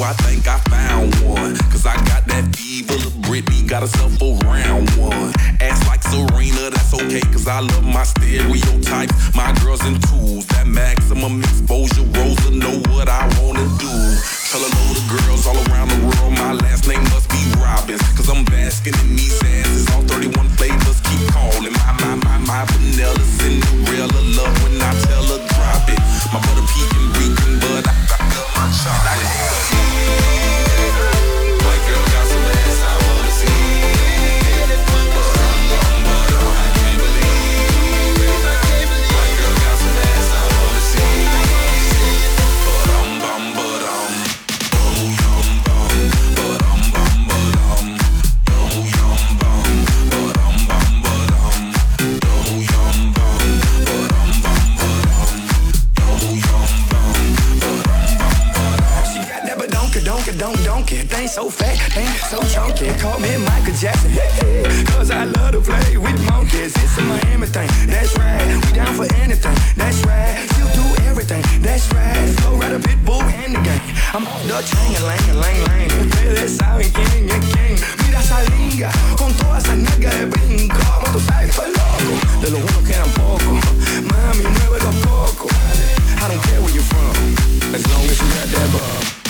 I think I found one. Cause I got that fever, little Britney got herself a round one. Ass like Serena, that's okay, cause I love my stereotypes. My girls in tools, that maximum exposure. Rosa know what I wanna do. Tell a load of girls all around the world my last name must be Robbins. Cause I'm basking in these asses, all 31 flavors keep calling. My vanilla Cinderella love when I tell her drop it. My butter pecan reeking, but I love my chocolate. White girl got some ass I wanna see. I can't believe it. White girl got some ass I wanna see. Ba-dum-bum-ba-dum. Bo-yum-bum. Ba-dum-bum-ba-dum. Bo-yum-bum. Ba-dum-bum-ba-dum. Bo-yum-bum. Donkey, thing so fat, thing so chunky. Call me Michael Jackson, cause I love to play with monkeys. It's a Miami thing, that's right. We down for anything, that's right. You do everything, that's right. Flow right a pitbull in the game. I'm off the chain, lang. Ustedes saben quién es quién. Mira esa liga, con todas esas nalgas de brinco. Como tú sabes, estoy loco, de los unos quedan pocos. Mami, mueve los cocos. I don't care where you're from, as long as you got that bug.